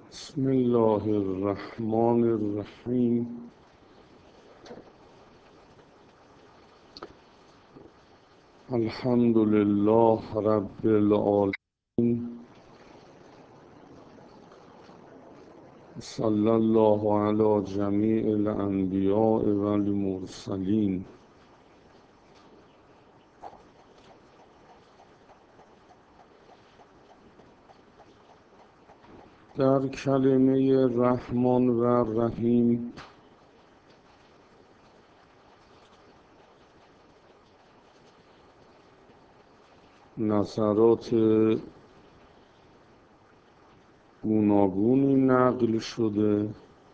بسم الله الرحمن الرحیم. الحمد لله رب العالمین. صلی الله علی جمیع الانبیاء و المرسلین. در کلمه رحمان و رحیم نظرات گوناگونی نقل شده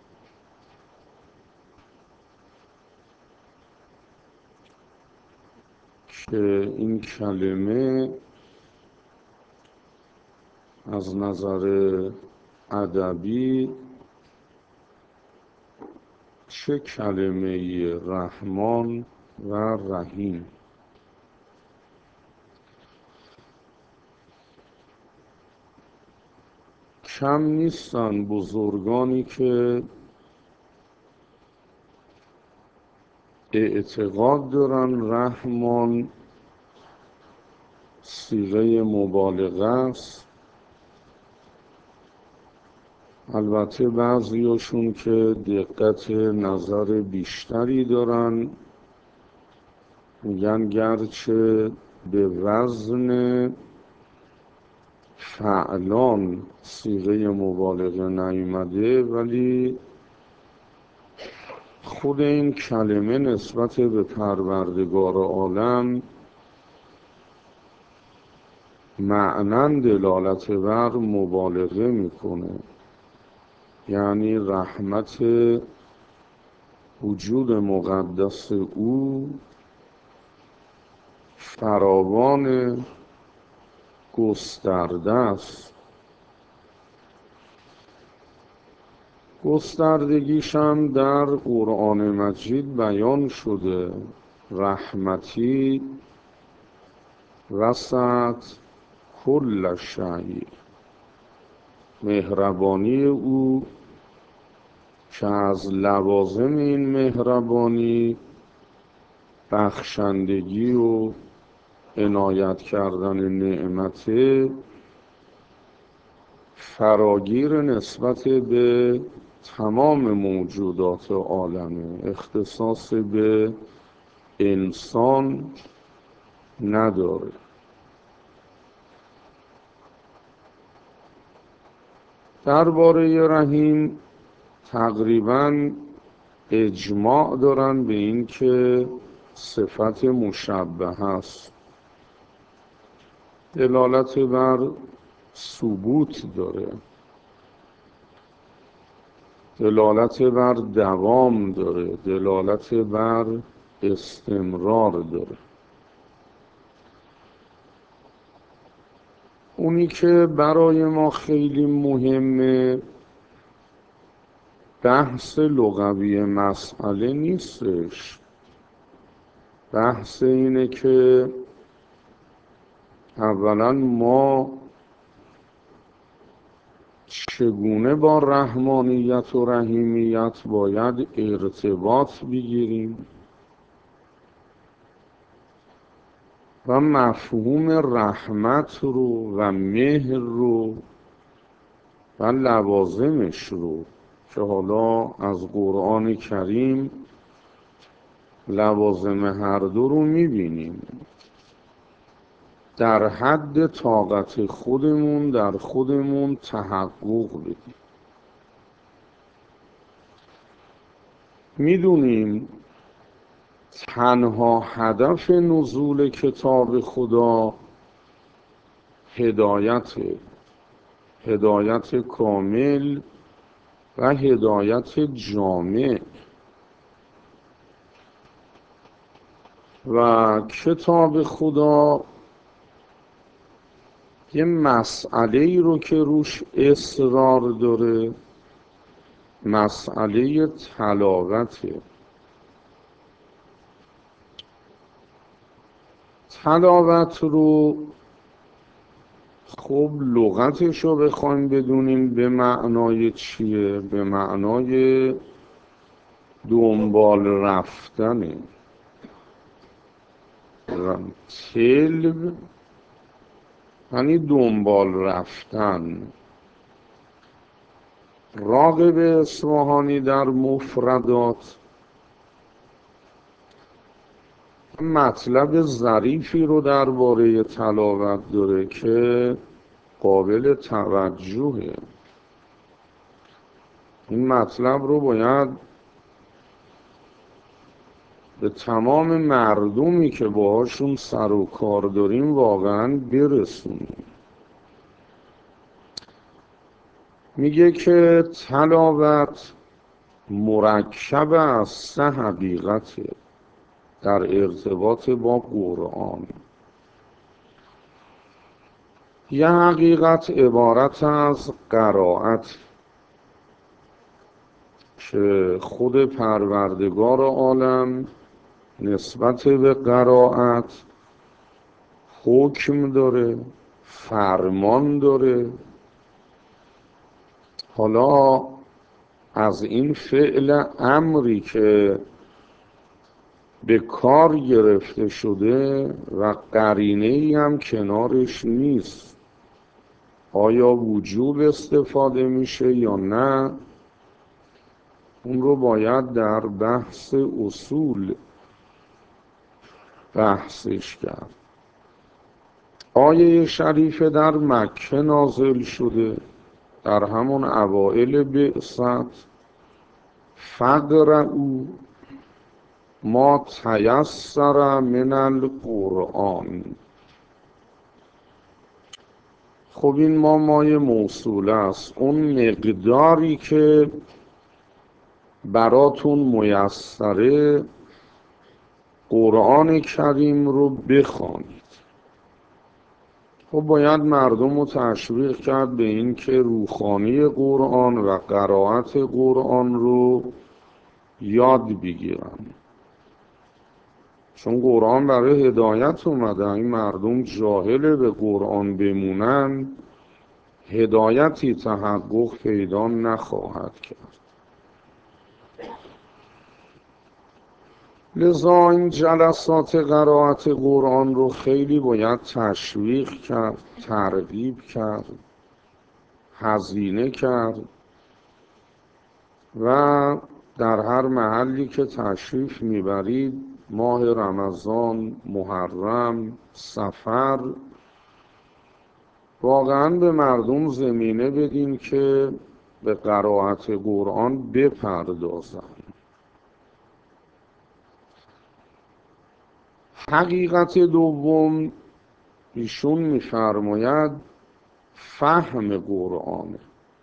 که این کلمه از نظر ادبی چه کلمه رحمان و رحیم. کم نیستن بزرگانی که اعتقاد دارن رحمان صیغه مبالغه است. البته بعضیاشون که دقت نظر بیشتری دارن میگن گرچه به وزن فعلان صیغه مبالغه نیامده ولی خود این کلمه نسبت به پروردگار عالم معنن دلالت بر مبالغه میکنه، یعنی رحمت وجود مقدس او فراوان گسترده است. گستردگیش هم در قرآن مجید بیان شده. رحمتی وسعت کل شیء، مهربانی او که از لوازم این مهربانی بخشندگی و عنایت کردن نعمت فراگیر نسبت به تمام موجودات عالمه، اختصاص به انسان نداره. درباره رحیم تقریباً اجماع دارن به این که صفت مشبه است، دلالت بر ثبوت داره، دلالت بر دوام داره، دلالت بر استمرار داره. اونی که برای ما خیلی مهمه بحث لغوی مسئله نیستش. بحث اینه که اولا ما چگونه با رحمانیت و رحیمیت باید ارتباط بگیریم و مفهوم رحمت رو و مهر رو و لوازمش رو که حالا از قرآن کریم لوازم هر دو رو میبینیم، در حد طاقت خودمون در خودمون تحقق بدیم. میدونیم تنها هدف نزول کتاب خدا هدایت کامل و هدایت جامع و کتاب خدا یه مسئله ای رو که روش اصرار داره، مسئله تلاوته. تلاوت رو خب لغتش رو بخوایم بدونیم به معنای چیه؟ به معنای دنبال رفتنه. تلب یعنی دنبال رفتن. راغب اصفهانی در مفردات مطلب ظریفی رو درباره تلاوت داره که قابل توجهه. این مطلب رو باید به تمام مردمی که باهاشون سر و کار داریم واقعا برسونیم. میگه که تلاوت مرکب از 3 حقیقته در ارتباط با قرآن. یه حقیقت عبارت از قرائت که خود پروردگار عالم نسبت به قرائت حکم داره، فرمان داره. حالا از این فعل امری که به کار گرفته شده و قرینه‌ای هم کنارش نیست، آیا وجوب استفاده میشه یا نه، اون رو باید در بحث اصول بحثش کرد. آیه شریفه در مکه نازل شده، در همون اوائل بعثت. فقرؤا ما تیسر من القرآن. خب این مای موصوله است، اون مقداری که براتون میسره قرآن کریم رو بخوانید. خب باید مردم رو تشویق کرد به این که روخوانی قرآن و قرائت قرآن رو یاد بگیرن، چون قرآن برای هدایت اومده. این مردم جاهل به قرآن بمونن هدایتی تحقق پیدا نخواهد کرد. لذا این جلسات قرائت قرآن رو خیلی باید تشویق کرد، ترغیب کرد، هزینه کرد و در هر محلی که تشریف میبرید ماه رمضان، محرم، صفر، واقعا به مردم زمینه بدین که به قرائت قرآن بپردازن. حقیقت دوم ایشون میفرماید فهم قرآن،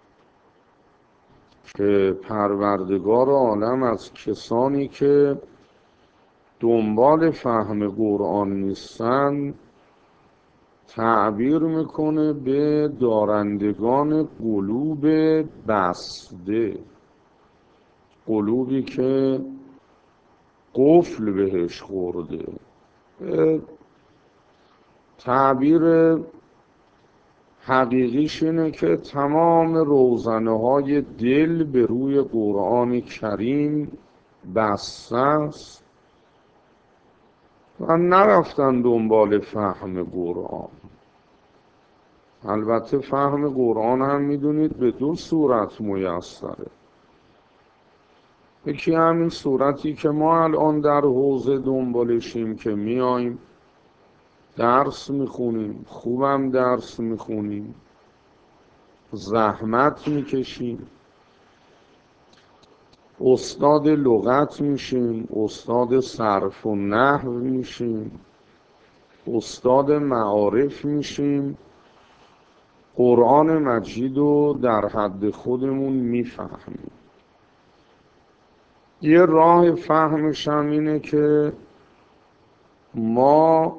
که پروردگار عالم از کسانی که دنبال فهم قرآن نیستن تعبیر میکنه به دارندگان قلوب بسته، قلوبی که قفل بهش خورده. تعبیر حقیقیش اینه که تمام روزنه های دل به روی قرآن کریم بسته است و نرفتن دنبال فهم قرآن. البته فهم قرآن هم میدونید به 2 صورت میسره. یکی همین صورتی که ما الان در حوزه دنبالشیم که میاییم درس میخونیم، خوبم درس میخونیم، زحمت میکشیم، استاد لغت میشیم، استاد صرف و نحو میشیم، استاد معارف میشیم، قرآن مجید رو در حد خودمون میفهمیم. یه راه فهمش هم اینه که ما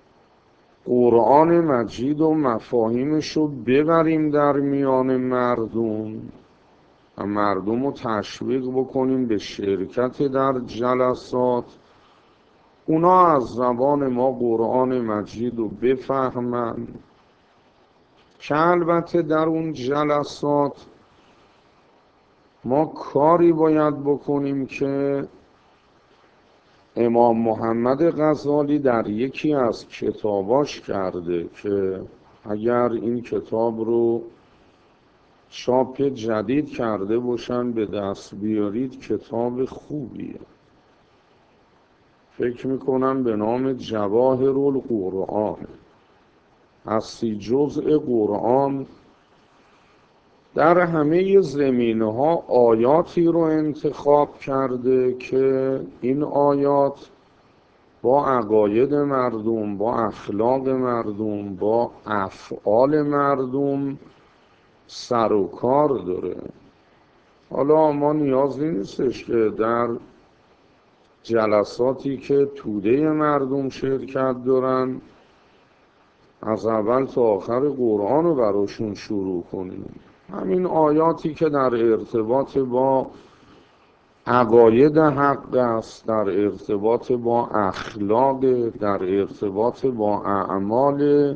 قرآن مجید و مفاهیمش رو ببریم در میان مردم و مردم رو تشویق بکنیم به شرکت در جلسات. اونا از زبان ما قرآن مجید رو بفهمن که البته در اون جلسات ما کاری باید بکنیم که امام محمد غزالی در یکی از کتاباش کرده که اگر این کتاب رو چاپ جدید کرده باشن به دست بیارید، کتاب خوبیه. فکر میکنم به نام جواهر القرآن، از 30 جزء قرآن در همه زمینه‌ها آیاتی رو انتخاب کرده که این آیات با عقاید مردم، با اخلاق مردم، با افعال مردم سر و کار داره. حالا ما نیازی نیستش که در جلساتی که توده مردم شرکت دارن از اول تا آخر قرآن رو براشون شروع کنیم. همین آیاتی که در ارتباط با عقاید حق است، در ارتباط با اخلاق، در ارتباط با اعمال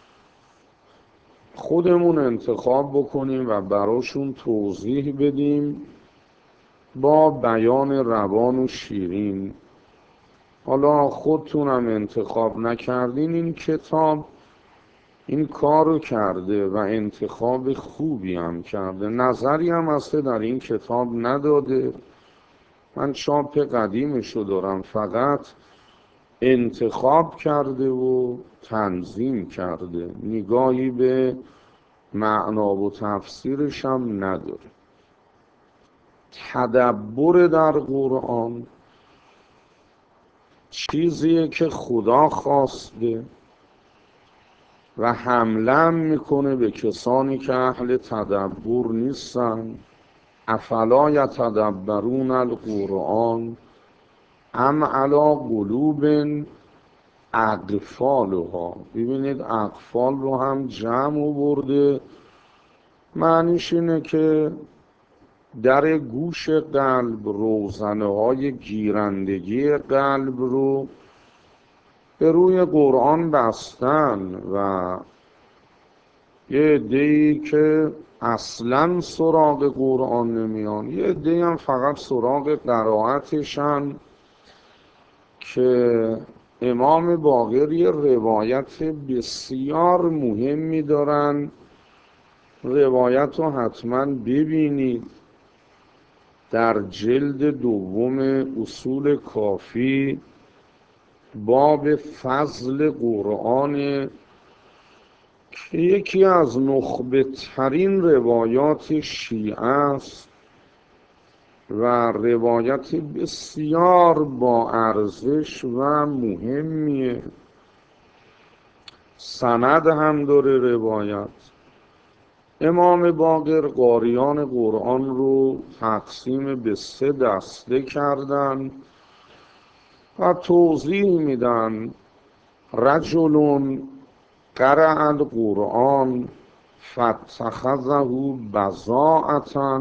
خودمون انتخاب بکنیم و براشون توضیح بدیم با بیان روان و شیرین. حالا خودتونم انتخاب نکردین، این کتاب این کارو کرده و انتخاب خوبی هم کرده. نظری هم اصلا در این کتاب نداده. من چاپ قدیمشو دارم، فقط انتخاب کرده و تنظیم کرده، نگاهی به معنا و تفسیرش هم نداره. تدبر در قرآن چیزیه که خدا خواسته و حمله میکنه به کسانی که اهل تدبر نیستن. افلا یتدبرون القرآن ام علی قلوب اقفالها. ببینید اقفال رو هم جمع برده، معنیش اینه که در گوش قلب، روزنه های گیرندگی قلب رو به روی قرآن بستن و یه عده‌ای که اصلا سراغ قرآن نمیان، یه عده‌ای هم فقط سراغ قرائتشن. که امام باقر یه روایت بسیار مهمی دارن، روایت رو حتما ببینید، در جلد دوم اصول کافی باب فضل قرآن که یکی از نخبه ترین روایات شیعه است و روایت بسیار با ارزش و مهمیه. سند هم داره روایت. امام باقر قاریان قرآن رو تقسیم به 3 دسته کردن و توضیح میدن: رجل قرأ القرآن فاتخذه بضاعة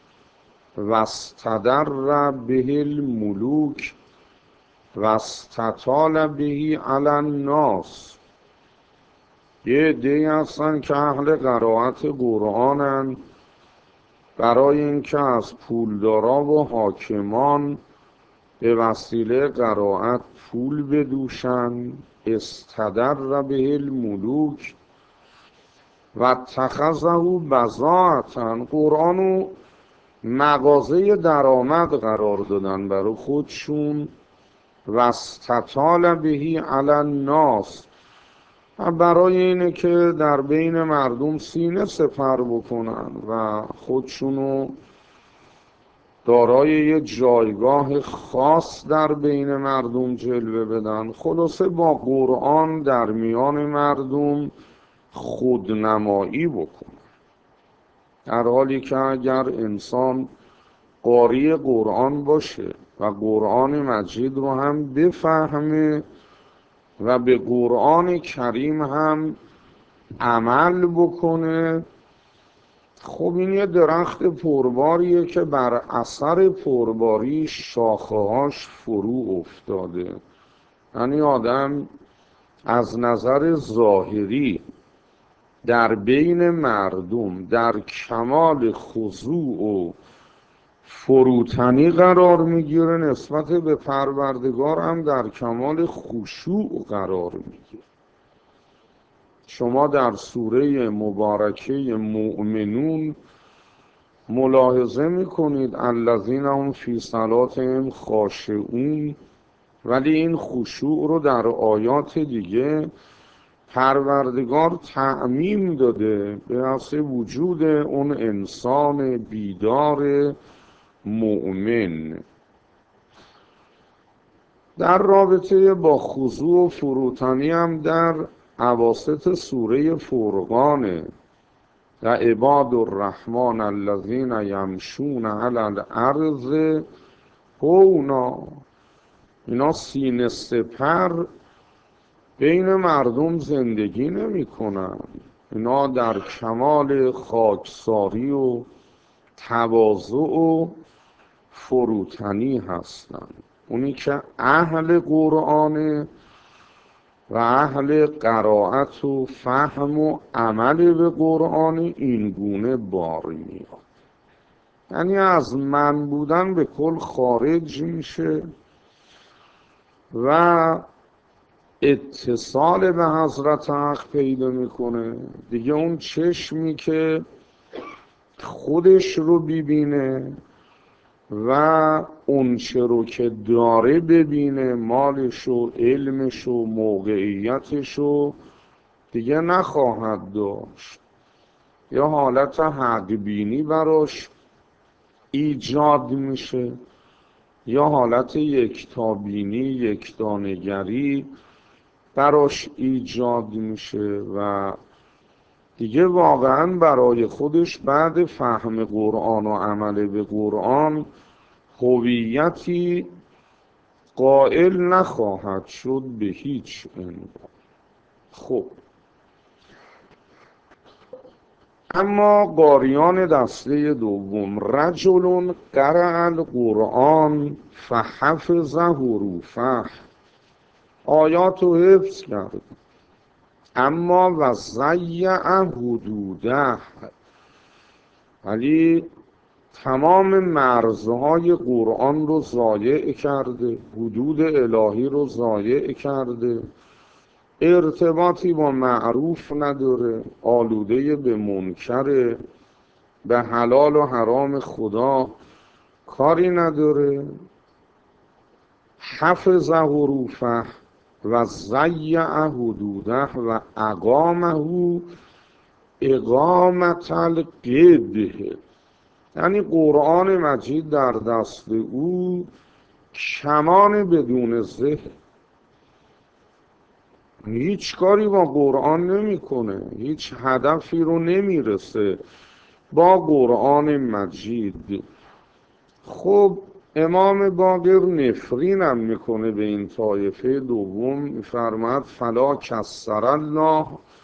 واستدر به الملوک واستطال به علی الناس. یه عده‌ای هستن که اهل قرائت قرآنن، برای اینکه از پولدارا و حاکمان به وسیله قرائت پول بدوشن. استدر به الملوک و اتخذه بضاعة، قرآنو مغازه درآمد قرار دادن برای خودشون. و استطال بهی علی الناس، برای اینه که در بین مردم سینه سپر بکنن و خودشونو دارای یه جایگاه خاص در بین مردم جلوه بدن. خلاصه با قرآن در میان مردم خودنمایی بکنن، در حالی که اگر انسان قاری قرآن باشه و قرآن مجید رو هم بفهمه و به قرآن کریم هم عمل بکنه، خب این یه درخت پرباریه که بر اثر پرباری شاخه‌هاش فرو افتاده. یعنی آدم از نظر ظاهری در بین مردم در کمال خضوع و فروتنی قرار میگیره، نسبت به پروردگار هم در کمال خشوع قرار میگیره. شما در سوره مبارکه مؤمنون ملاحظه میکنید الذین هم فی صلاتهم خاشعون، ولی این خشوع رو در آیات دیگه پروردگار تعمیم داده به اصل وجود اون انسان بیدار مؤمن. در رابطه با خضوع و فروتنی هم در اواسط سوره فرقانه و عباد الرحمن الذین یمشون علی الارض هونا، اینا سینه سپر بین مردم زندگی نمی کنن، اینا در کمال خاکساری و تواضع و فروتنی هستند. اونی که اهل قرآنه و اهل قرائت و فهم و عمل به قرآن این گونه باری میاد، یعنی از من بودن به کل خارج میشه و اتصال به حضرت حق پیدا میکنه دیگه. اون چشمی که خودش رو ببینه و اون چه رو که داره ببینه، مالش و علمش و موقعیتش رو دیگه نخواهد داشت، یا حالت حق بینی براش ایجاد میشه یا حالت یکتابینی یکتانگری براش ایجاد میشه و دیگه واقعا برای خودش بعد فهم قرآن و عمل به قرآن هویتی قائل نخواهد شد به هیچ عنوان. خب اما قاریان دسته دوم، رجل قرأ القرآن فحفظه حروفه، آیات رو حفظ کرد اما و ضیع حدوده، ولی تمام مرزهای قرآن رو ضایع کرده، حدود الهی رو ضایع کرده، ارتباطی با معروف نداره، آلوده به منکر، به حلال و حرام خدا کاری نداره. حفظ حروفه و ضیع حدوده و اقامه اقامت القبه، یعنی قرآن مجید در دست او کمان بدون ذهن، هیچ کاری با قرآن نمیکنه، هیچ هدفی رو نمیرسه با قرآن مجید. خب امام باقر نفرین هم میکنه به این طایفه دوم، میفرماد فلا کسر الله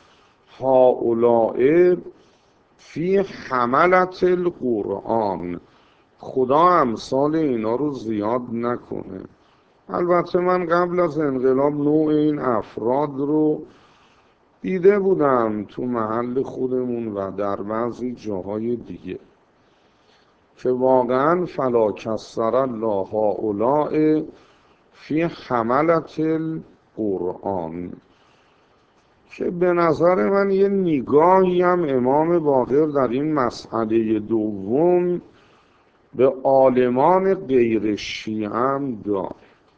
هؤلاء فی حملت القرآن، خدا امثال اینا رو زیاد نکنه. البته من قبل از انقلاب نوع این افراد رو دیده بودم تو محل خودمون و در بعضی جاهای دیگه که واقعا فلا کسر الله هؤلاء فی حملت القرآن، که به نظر من یه نگاهی هم امام باقر در این مسئله دوم به عالمان غیر شیعه هم داد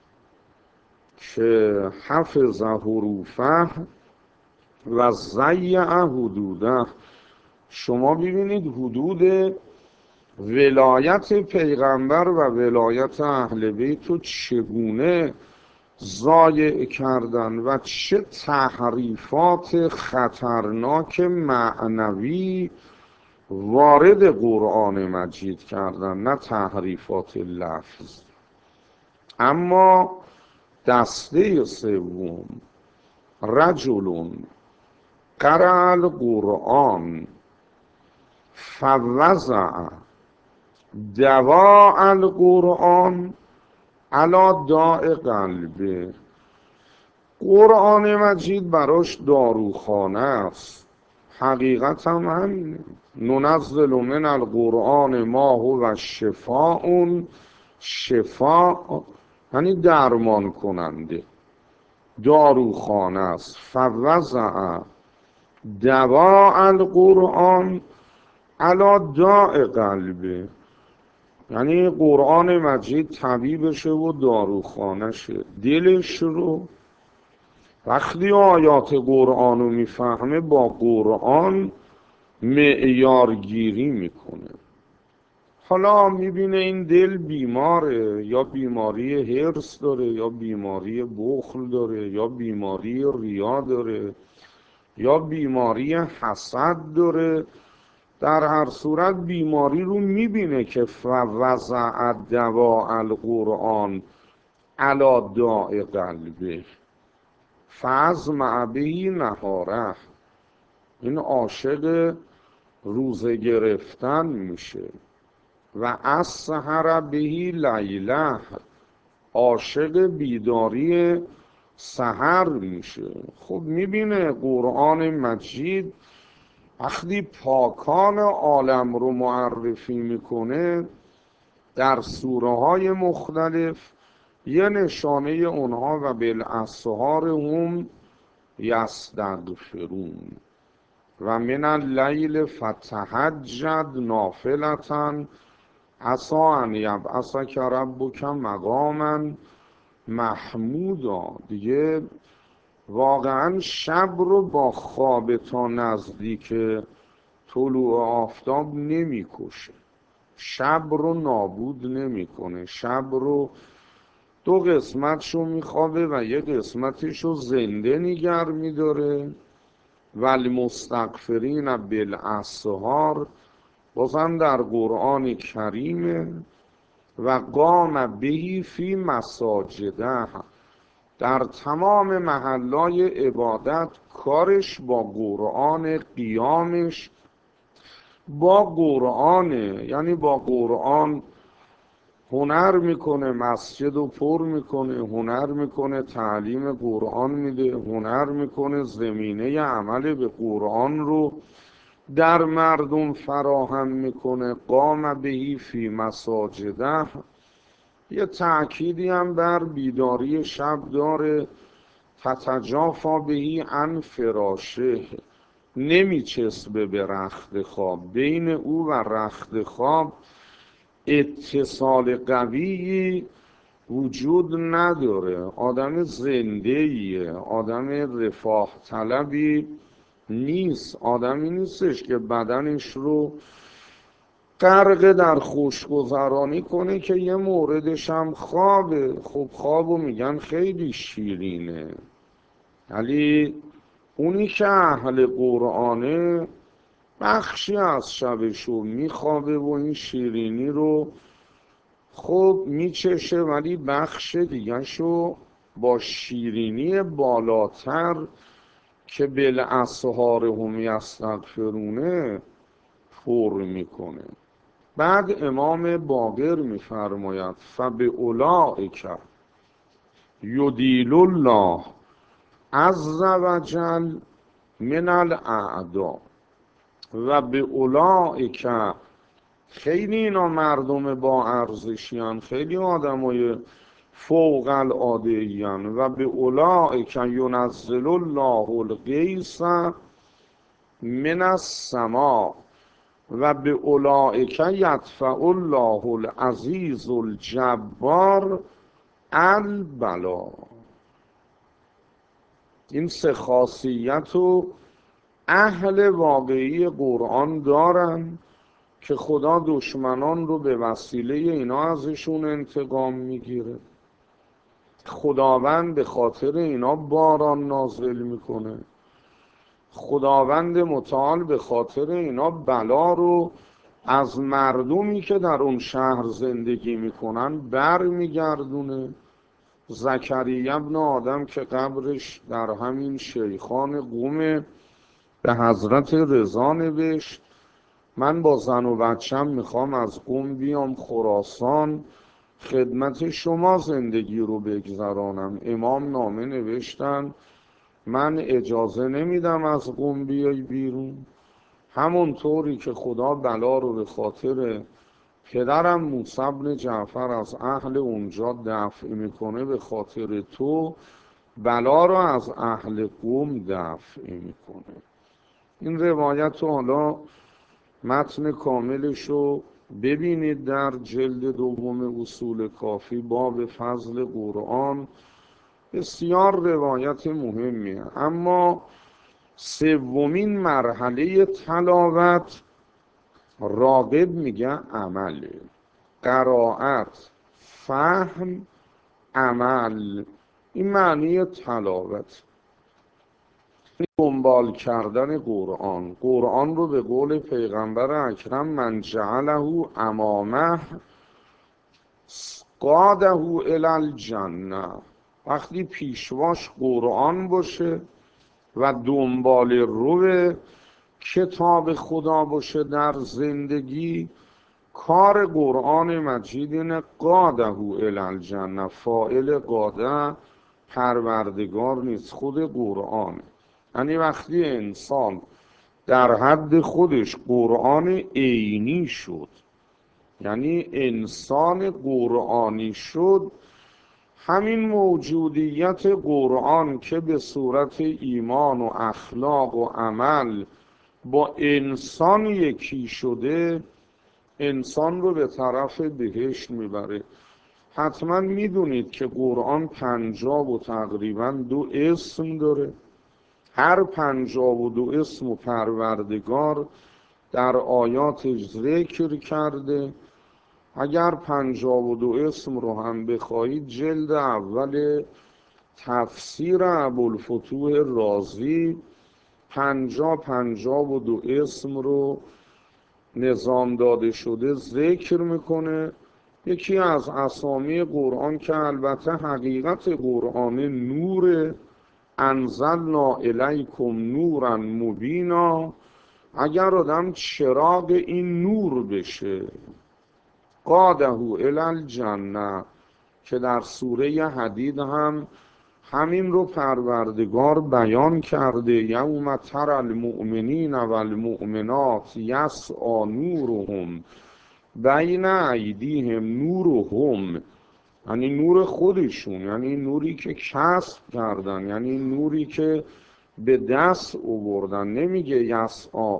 که حفظ حروفه و ضیع حدوده. شما ببینید حدود ولایت پیغمبر و ولایت اهل بیت رو چگونه ضایع کردن و چه تحریفات خطرناک معنوی وارد قرآن مجید کردن، نه تحریفات لفظ. اما دسته سوم، رجل قرأ القرآن فوضع دواء القرآن علی داء قلبه، قرآن مجید براش داروخانه است، حقیقت هم همینه. ننزل من القرآن ما هو شفاء، شفاء یعنی درمان کننده، داروخانه است. فوضع دواء القرآن علی داء قلبه، یعنی قرآن مجید طبیبشه و داروخانشه، دلش رو. وقتی آیات قرآن رو میفهمه با قرآن معیارگیری میکنه. حالا میبینه این دل بیماره، یا بیماری حرص داره، یا بیماری بخل داره، یا بیماری ریا داره، یا بیماری حسد داره. در هر صورت بیماری رو میبینه که فوضع دواء القرآن علی داء قلبه فازمع به نهاره. این عاشق روزه گرفتن میشه. و اسهر به لیله، عاشق بیداری سحر میشه. خب میبینه قرآن مجید وقتی پاکان عالم رو معرفی میکنه در سوره های مختلف، یه نشانه اونها و بالاسحار هم یستغفرون و من اللیل فتهجد نافلة عسی ان یبعثک ربک مقاما محمودا. دیگه واقعا شب رو با خواب تا نزدیک طلوع آفتاب نمیکشه، شب رو نابود نمیکنه، شب رو دو قسمتشو میخوابه و یک قسمتشو زنده نگر میداره. والمستغفرین بالاسحار بازم در قرآن کریمه. و قام بهی فی مساجده، در تمام محلای عبادت کارش با قرآن، قیامش با قرآنه. یعنی با قرآن هنر میکنه، مسجد رو پر میکنه، هنر میکنه تعلیم قرآن میده، هنر میکنه زمینه عمل به قرآن رو در مردم فراهم میکنه. قام بهی فی مساجده یه تأکیدی هم بر بیداری شب داره. تتجافا بهی عن فراشه، نمیچسبه به رخت خواب، بین او و رخت خواب اتصال قوی وجود نداره. آدم زنده‌ایه، آدم رفاه طلبی نیست، آدمی نیستش که بدنش رو غرق در خوشگذرانی کنه که یه موردش هم خوابه. خب خوابو میگن خیلی شیرینه، ولی اونی که اهل قرآنه بخشی از شبشو میخوابه و این شیرینی رو خب میچشه، ولی بخش دیگه شو با شیرینی بالاتر که بالاسحار هم یستغفرونه پر میکنه. بعد امام باقر میفرماید فباولئک یدیل الله عز وجل من الاعداء و به اولئک، خیلی اینا مردم با ارزشیان، خیلی آدمای فوق العاده ایان. و به اولئک ینزل الله الغیث من السماء و به اولئک یدفع الله العزیز الجبار البلا. این سه خاصیت رو اهل واقعی قرآن دارن که خدا دشمنان رو به وسیله اینا ازشون انتقام میگیره. خداوند به خاطر اینا باران نازل میکنه. خداوند متعال به خاطر اینا بلا رو از مردمی که در اون شهر زندگی میکنن بر میگردونه. زکریا ابن آدم که قبرش در همین شیخان قم به حضرت رضا نوشت من با زن و بچم میخوام از قم بیام خراسان خدمت شما زندگی رو بگذرانم. امام نامه نوشتن من اجازه نمیدم از قم بیای بیرون. همونطوری که خدا بلا رو به خاطر پدرم موسی بن جعفر از اهل اونجا دفع میکنه، به خاطر تو بلا رو از اهل قم دفع میکنه. این روایت رو حالا متن کاملش رو ببینید در جلد دوم اصول کافی، باب فضل قرآن. بسیار روایت مهمیه. اما سومین مرحله تلاوت راغب میگه عمله. قرائت، فهم، عمل، این معنی تلاوت. دنبال کردن قرآن. قرآن رو به قول پیغمبر اکرم من جعله امامه قاده الی الجنه. وقتی پیشواش قرآن باشه و دنبال رو کتاب خدا باشه در زندگی، کار قرآن مجید اینه قاده الی الجنه. فاعل قاده پروردگار نیست، خود قرآن. یعنی وقتی انسان در حد خودش قرآن عینی شد، یعنی انسان قرآنی شد، همین موجودیت قرآن که به صورت ایمان و اخلاق و عمل با انسان یکی شده، انسان رو به طرف بهشت میبره. حتما میدونید که قرآن 52 تقریبا اسم داره. هر 52 اسم و پروردگار در آیاتش ذکر کرده. اگر 52 اسم رو هم بخواهید، جلد اول تفسیر ابوالفتوح رازی 52 اسم رو نظام داده شده ذکر میکنه. یکی از اسامی قرآن که البته حقیقت قرآن نور، انزلنا الیکم نورا مبینا، اگر آدم چراغ این نور بشه، قاده الی الجنه، که در سوره حدید هم همین رو پروردگار بیان کرده. یوم تری المؤمنین و المؤمنات یسعی نورهم بین ایدیهم نورهم، یعنی نور خودشون، یعنی نوری که کسب کردن، یعنی نوری که به دست آوردن. نمیگه یسعی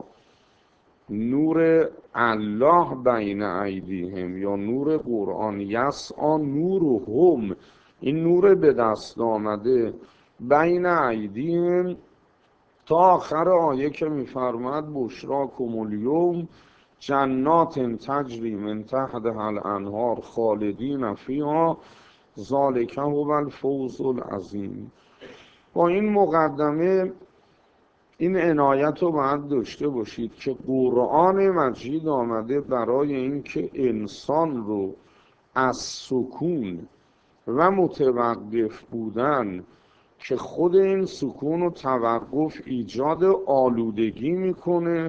نور الله بین ایدیهم یا نور قرآن، یسعی نورهم، این نور به دست آمده بین ایدیهم، تا آخر آیه که میفرماد بشراکم الیوم جنات تجری من تحتها الانهار خالدین فیها ذلک هو الفوز العظیم. با این مقدمه این عنایت رو باید داشته باشید که قرآن مجید آمده برای اینکه انسان رو از سکون و متوقف بودن، که خود این سکون و توقف ایجاد آلودگی میکنه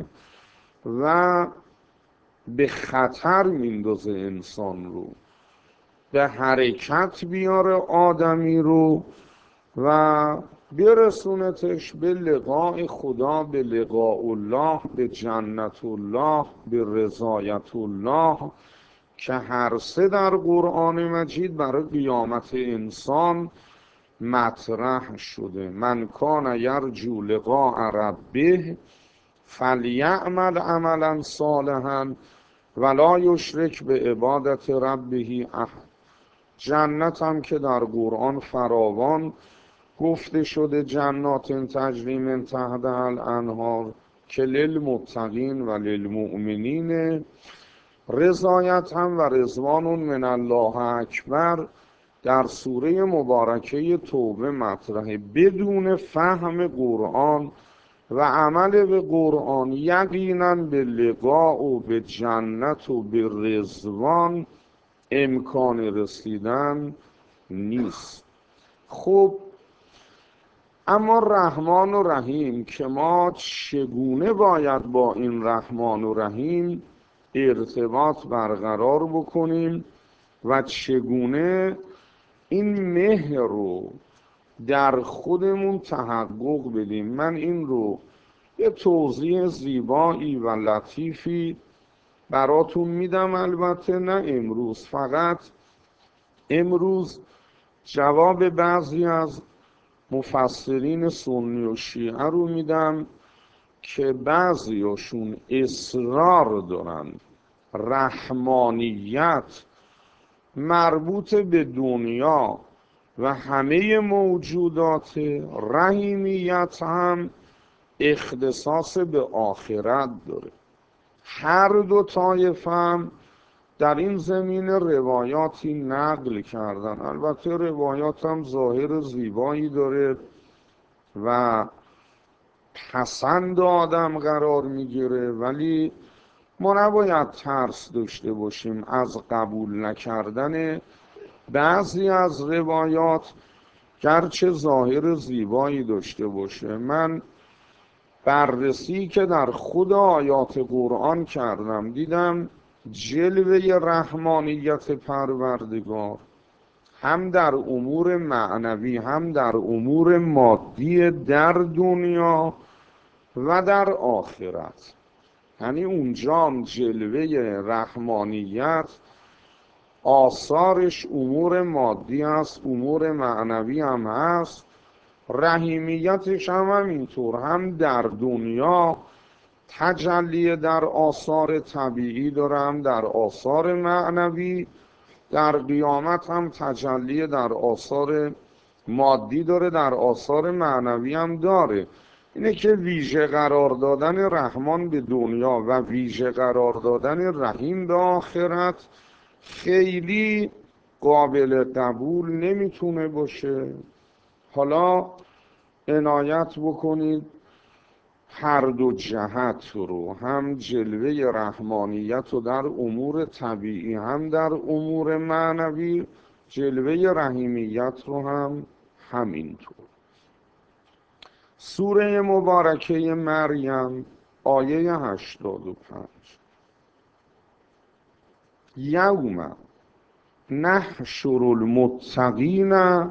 و به خطر میندازه انسان رو، به حرکت بیاره آدمی رو و برسونتش به لقاء خدا، به لقاء الله، به جنت الله، به رضایت الله، که هر سه در قرآن مجید برای قیامت انسان مطرح شده. من کان یرجو لقاء ربه فلیعمل عملا صالحا ولا یشرک به عبادت ربه احد. جنت هم که در قرآن فراوان گفته شده، جنات تجری من تحتها الانهار که للمتقین و للمؤمنین. رضایت هم و رضوان من الله اکبر در سوره مبارکه توبه مطرحه. بدون فهم قرآن و عمل به قرآن یقینا به لقاء و به جنت و به رضوان امکان رسیدن نیست. خب اما رحمان و رحیم، که ما چگونه باید با این رحمان و رحیم ارتباط برقرار بکنیم و چگونه این مهر رو در خودمون تحقق بدیم. من این رو یه توضیح زیبایی و لطیفی براتون میدم، البته نه امروز، فقط امروز جواب بعضی از مفسرین سنی و شیعه رو میدم که بعضیاشون اصرار دارن رحمانیت مربوط به دنیا و همه موجودات، رحیمیت هم اختصاص به آخرت داره. هر دو طایفه هم در این زمین روایاتی نقل کردن. البته روایات هم ظاهر زیبایی داره و پسند آدم قرار میگیره، ولی ما نباید ترس داشته باشیم از قبول نکردن بعضی از روایات گرچه ظاهر زیبایی داشته باشه. من بررسی که در خود آیات قرآن کردم دیدم جلوه رحمانیت پروردگار هم در امور معنوی هم در امور مادی در دنیا و در آخرت، یعنی اونجا هم جلوه رحمانیت آثارش امور مادی است، امور معنوی هم هست، رحیمیتش هم همینطور، هم در دنیا تجلی در آثار طبیعی داره هم در آثار معنوی، در قیامت هم تجلی در آثار مادی داره، در آثار معنوی هم داره. اینه که ویژه قرار دادن رحمان به دنیا و ویژه قرار دادن رحیم به آخرت خیلی قابل قبول نمیتونه باشه. حالا عنایت بکنید هر دو جهت رو، هم جلوه رحمانیت رو در امور طبیعی هم در امور معنوی، جلوه رحیمیت رو هم همینطور. سوره مبارکه مریم آیه 85: یوم نحشر المتقین الی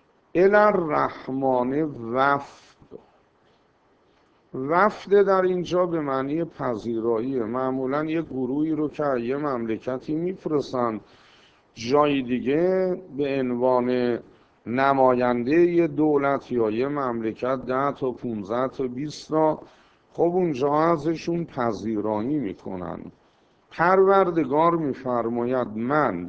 الرحمن وفد. وفد در اینجا به معنی پذیراییه. معمولا یه گروهی رو که یه مملکتی میفرستن جای دیگه به عنوان نماینده یه دولت یا یه مملکت 10 تا 15 تا 20 تا، خب اونجا ازشون پذیرایی میکنن. پروردگار میفرماید من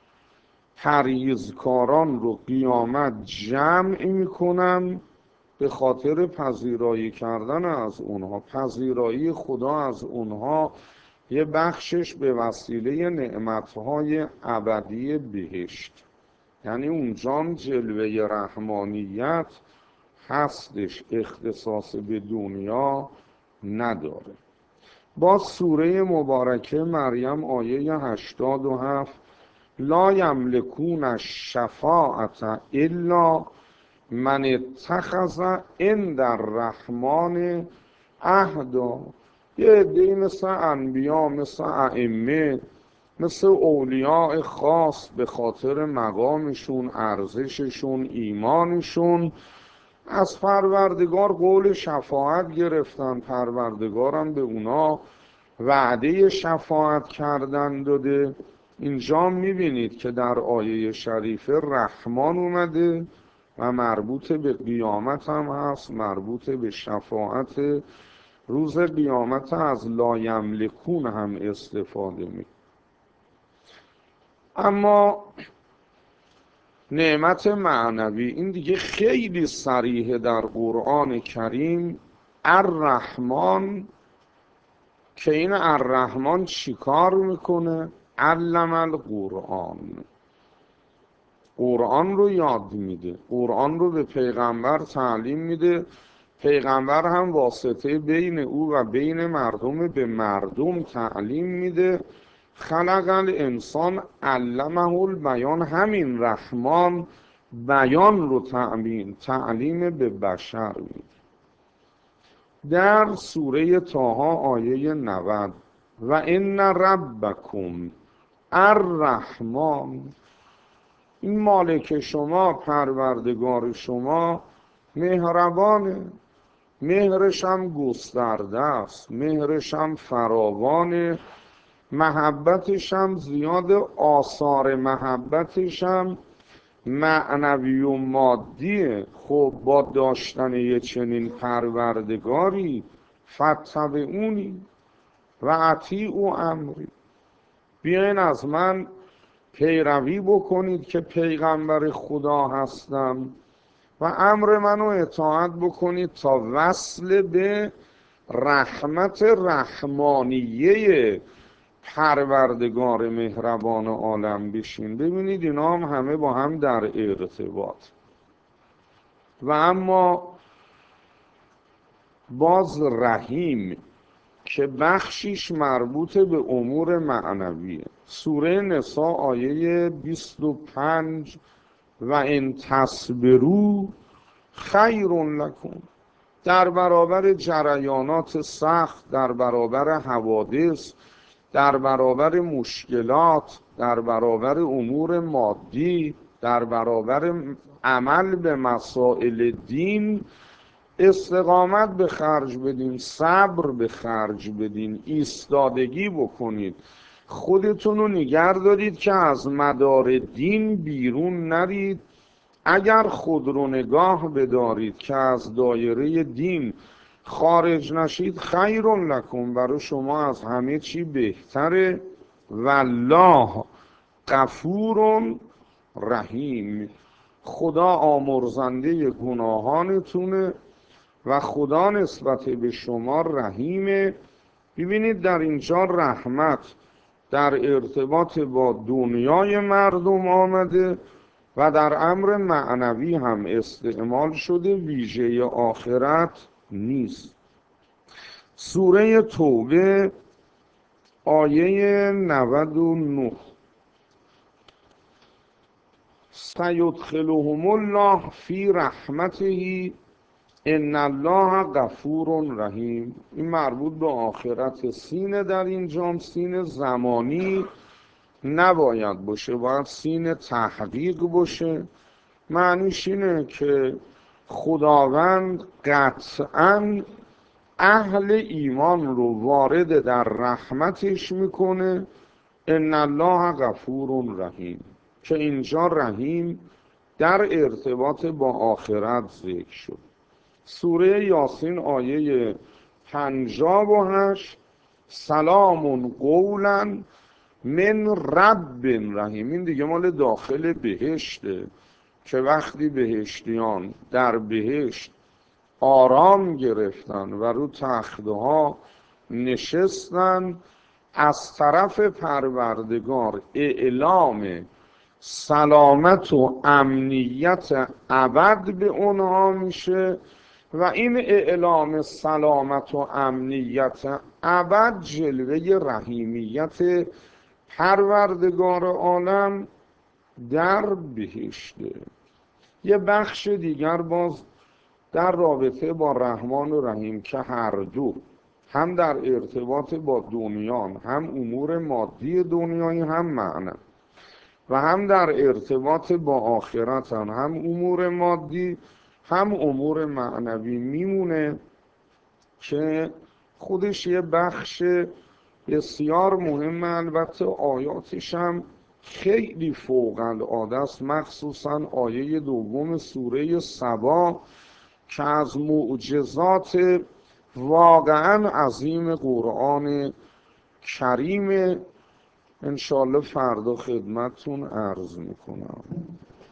پرهیزکاران رو قیامت جمع میکنم به خاطر پذیرایی کردن از اونها، پذیرایی خدا از اونها، یه بخشش به وسیله نعمتهای ابدی بهشت، یعنی اونجا جلوه رحمانیت هستش، اختصاص به دنیا نداره. با سوره مبارکه مریم آیه 87: لا یملکون الشفاعة الا من اتخذ عند الرحمن عهدا. یه عده‌ای مثل انبیا، مثل ائمه، مثل اولیاء خاص به خاطر مقامشون، ارزششون، ایمانشون از پروردگار قول شفاعت گرفتن، پروردگارم به اونا وعده شفاعت کردن داده. اینجا میبینید که در آیه شریفه رحمان اومده و مربوط به قیامت هم هست، مربوط به شفاعت روز قیامت، از لا یملکون هم استفاده می. اما نعمت معنوی این دیگه خیلی صریحه در قرآن کریم. الرحمن که این الرحمن چیکار میکنه؟ علم القرآن، قرآن رو یاد میده، قرآن رو به پیغمبر تعلیم میده، پیغمبر هم واسطه بین او و بین مردم به مردم تعلیم میده. خلق الانسان علمه البیان، همین رحمان بیان رو تعلیم به بشر میده. در سوره طه آیه 90: و ان ربکم الرحمن، این مالک شما، پروردگار شما مهربانه، مهرش هم گسترده است، مهرش هم فراوانه، محبتش هم زیاد، آثار محبتش هم معنوی و مادیه. خب با داشتن یه چنین پروردگاری فاتبعونی و اطیعوا امری، بیاین از من پیروی بکنید که پیغمبر خدا هستم و امر منو اطاعت بکنید تا وصل به رحمت رحمانیه پروردگار مهربان عالم بشین. ببینید اینا هم همه با هم در ارتباط. و اما باز رحیم که بخشیش مربوط به امور معنویه. سوره نساء آیه 25 و ان تصبروا خیر لکم، در برابر جریانات سخت، در برابر حوادث، در برابر مشکلات، در برابر امور مادی، در برابر عمل به مسائل دین استقامت به خرج بدین، صبر به خرج بدین، ایستادگی بکنید، خودتون رو نگه دارید که از مدار دین بیرون نرید. اگر خود رو نگاه بدارید که از دایره دین خارج نشید، خیر لکم، برای شما از همه چی بهتره. والله غفور رحیم، خدا آمرزنده گناهانتونه و خدا نسبت به شما رحیمه. ببینید در اینجا رحمت در ارتباط با دنیای مردم آمده و در امر معنوی هم استعمال شده، ویژه آخرت نیست. سوره توبه آیه 99 سیدخلهم الله فی رحمته ان الله غفور رحیم. این مربوط به آخرت سینه، در اینجا سین زمانی نباید باشه، باید سین تحقیق باشه. معنیش اینه که خداوند قطعاً اهل ایمان رو وارد در رحمتش میکنه. ان الله غفور رحیم، که اینجا رحیم در ارتباط با آخرت ذکر شد. سوره یاسین آیه 58 سلام قولا من رب رحیم. این دیگه مال داخل بهشته که وقتی بهشتیان در بهشت آرام گرفتن و رو تختها نشستن، از طرف پروردگار اعلام سلامت و امنیت ابد به اونها میشه و این اعلام سلامت و امنیت ابد جلوه رحیمیت پروردگار عالم در بهشته. یه بخش دیگر باز در رابطه با رحمان و رحیم که هر دو هم در ارتباط با دنیان، هم امور مادی دنیایی، هم معنی، و هم در ارتباط با آخرت هم امور مادی هم امور معنوی میمونه که خودش یه بخش بسیار مهم. البته آیاتش هم خیلی فوق العاده است، مخصوصا آیه دوم سوره سبا که از معجزات واقعا عظیم قرآن کریم انشالله فردا خدمتتون عرض میکنم.